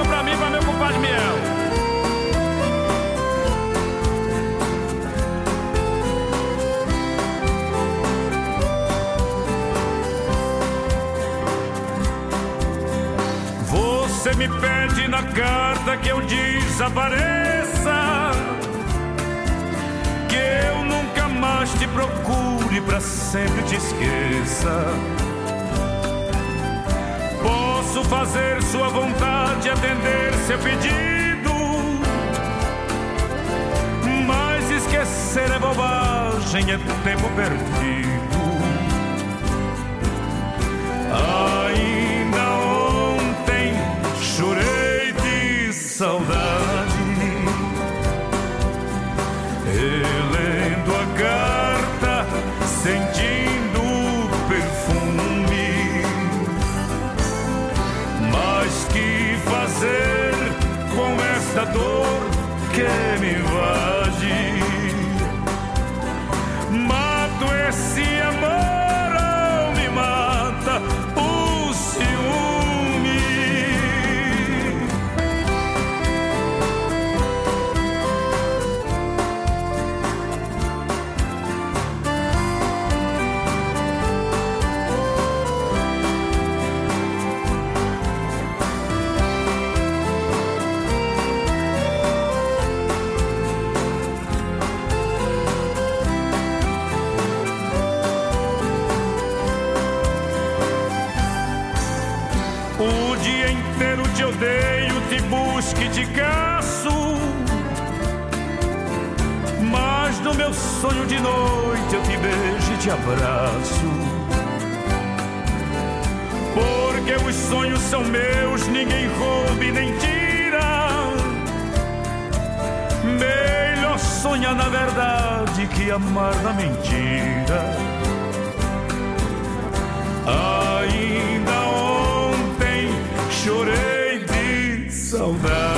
pra mim, pra meu compadre Miel. Você me pede na carta que eu desapareça, que eu nunca mais te procure, pra sempre te esqueça. Posso fazer sua vontade, atender seu pedido, mas esquecer é bobagem, é tempo perdido. Ainda ontem chorei de saudade, relendo a carta, sentindo o perfume. Mas que fazer com esta dor que me invade? Mato esse amor ou me mata o ciúme? O dia inteiro te odeio, te busco e te caço, mas no meu sonho de noite eu te beijo e te abraço. Porque os sonhos são meus, ninguém rouba e nem tira. Melhor sonhar na verdade que amar na mentira. Ainda ontem chorei de saudade,